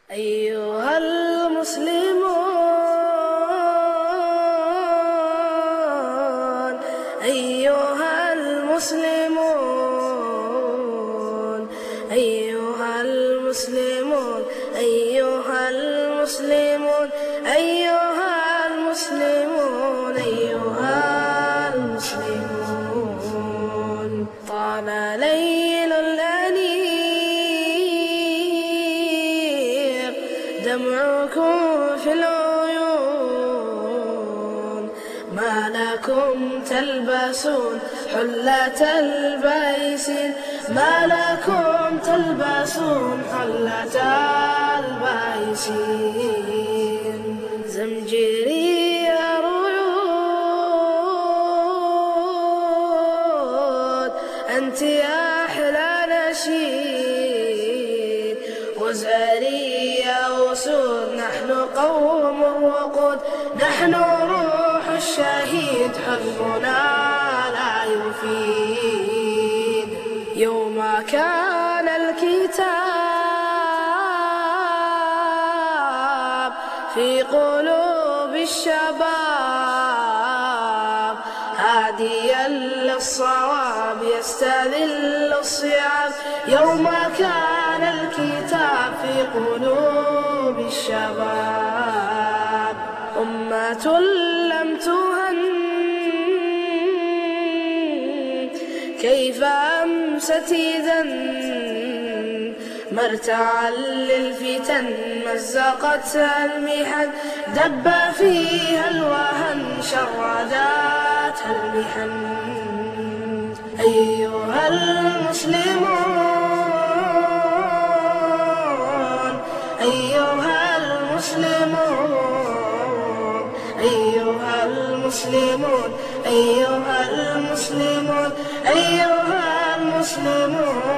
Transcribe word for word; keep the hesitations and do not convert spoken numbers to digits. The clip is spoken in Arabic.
أيها المسلمون أيها المسلمون أيها المسلمون أيها المسلمون أيها المسلمون أيها المسلمون طال ليل الأنيق دمعكم في العيون ما لكم تلبسون حلة البيسين ما لكم تلبسون حلة البيسين زمجري ريود أنت أحلى نشيد وزاري يا أسود نحن قوم الوقود نحن روح الشهيد حزبنا لا يفيد يوم كان الكتاب في قلوب الشباب هاديا للصواب يستذل الصيام يوم كان الكتاب في قلوب الشباب أمة لم تهن كيف أمست إذن مرتعا للفتن مزقتها المحن دب فيها الوهن شرداتها المحن أيها المسلمون أيها المسلمون أيها المسلمون أيها المسلمون أيها المسلمون